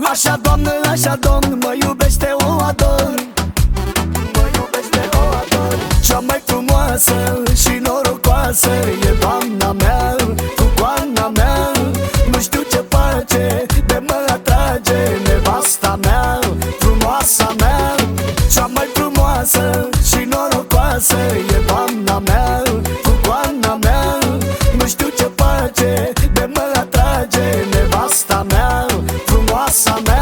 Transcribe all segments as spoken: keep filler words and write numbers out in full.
Așa, Doamnă, așa, Domn, mă iubește, o ador. Mă iubește, o ador. Cea mai frumoasă și norocoasă e doamna mea, cu coana mea. Nu știu ce face, de mă atrage nevasta mea, frumoasa mea. Cea mai frumoasă și norocoasă e doamna mea, cu coana mea. Nu știu ce face, de mă atrage nevasta mea, frumoasa mea.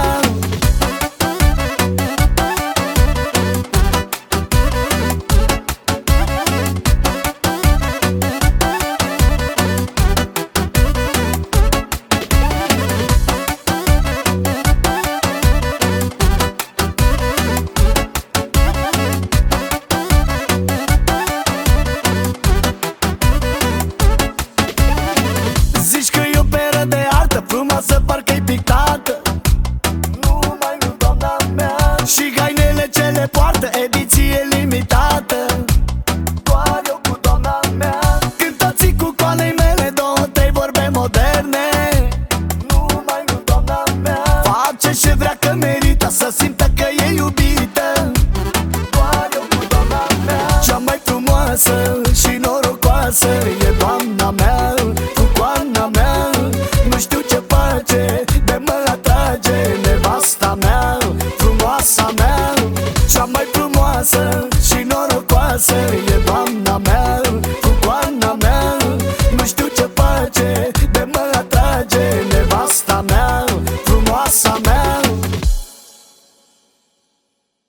Zici că e o peră de artă, frumoasă parcă-i pictată. Numai nu doamna mea. Și hainele ce le poartă, ediție limitată. Doar eu cu doamna mea. Cântați cu coanei mele două, trei vorbe moderne. Numai nu doamna mea. Face ce vrea că merită, să simtă că e iubită. Doar eu cu doamna mea. Cea mai frumoasă și norocoasă e doamna mea, cu coana mea. Nu știu ce face,